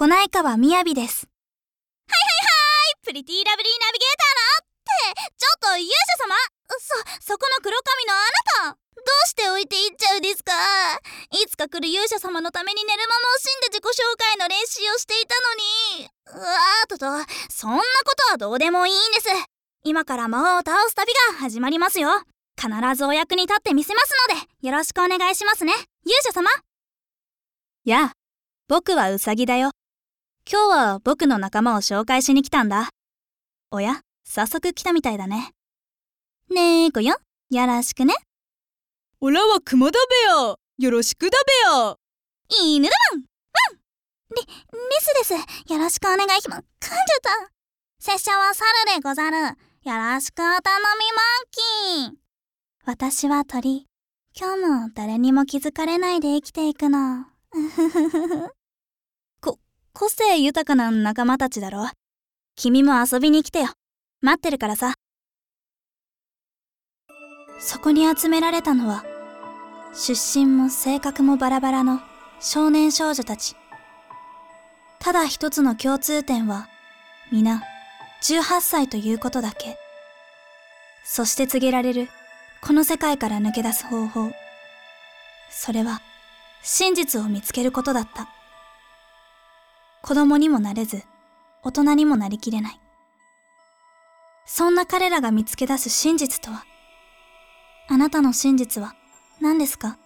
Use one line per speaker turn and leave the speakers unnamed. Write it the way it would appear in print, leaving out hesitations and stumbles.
小内川みやびです。
プリティラブリーナビゲーターのって、ちょっと勇者様、そこの黒髪のあなた、どうして置いていっちゃうですか？いつか来る勇者様のために寝る間も惜しんで自己紹介の練習をしていたのに。そんなことはどうでもいいんです。今から魔王を倒す旅が始まりますよ。必ずお役に立ってみせますので、よろしくお願いしますね、勇者様。
やあ、僕はウサギだよ。今日は僕の仲間を紹介しに来たんだ。おや、早速来たみたいだね。ねーこよ、よろしくね。
おらは熊だべや。よろしくだべや。
犬だもん。リスです。よろしくお願いします。噛んじゃった。拙者は猿でござる。よろしくお頼みマンキー。
私は鳥。今日も誰にも気づかれないで生きていくの。個性豊かな仲間たちだろ。君も遊びに来てよ。待ってるからさ。そこに集められたのは、出身も性格もバラバラの少年少女たち。ただ一つの共通点は、皆18歳ということだけ。そして告げられるこの世界から抜け出す方法。それは真実を見つけることだった。子供にもなれず、大人にもなりきれない。そんな彼らが見つけ出す真実とは、あなたの真実は何ですか？